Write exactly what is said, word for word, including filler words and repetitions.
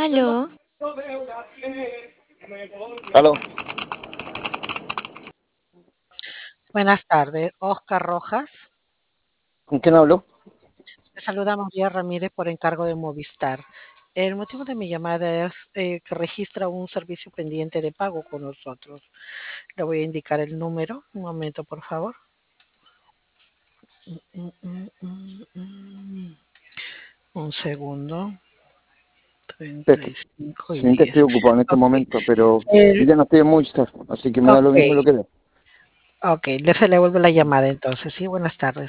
Aló, Aló, Buenas tardes, Oscar Rojas. ¿con quién hablo? Le saluda María Ramírez por encargo de Movistar. El motivo de mi llamada es eh, que registra un servicio pendiente de pago con nosotros. Le voy a indicar el número. Un momento, por favor. Mm, mm, mm, mm. Un segundo. Es treinta que, y cinco y sí, que diez. estoy ocupado en este Ok. momento, pero yo El, ya no estoy en Movistar, así que me da lo ok. mismo lo que veo. Ok. Le, se le vuelve la llamada entonces. Sí, buenas tardes.